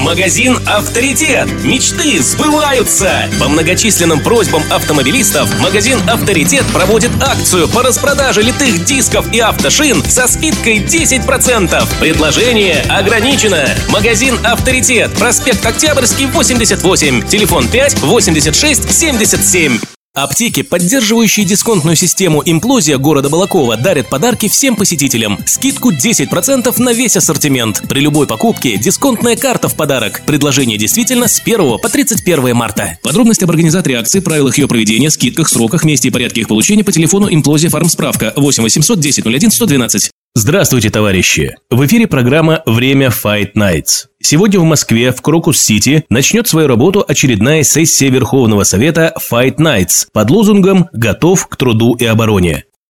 Магазин «Авторитет». Мечты сбываются! По многочисленным просьбам автомобилистов магазин «Авторитет» проводит акцию по распродаже литых дисков и автошин со скидкой 10%. Предложение ограничено. Магазин «Авторитет». Проспект Октябрьский, 88. Телефон 5 86 77. Аптеки, поддерживающие дисконтную систему «Имплозия» города Балакова, дарят подарки всем посетителям. Скидку 10% на весь ассортимент. При любой покупке дисконтная карта в подарок. Предложение действительно с 1 по 31 марта. Подробности об организаторе акции, правилах ее проведения, скидках, сроках, месте и порядке их получения по телефону «Имплозия Фармсправка» 8 800 10 01 112. Здравствуйте, товарищи! В эфире программа «Время Fight Nights». Сегодня в Москве, в Крокус-Сити, начнет свою работу очередная сессия Верховного Совета Fight Nights под лозунгом «Готов к труду и обороне».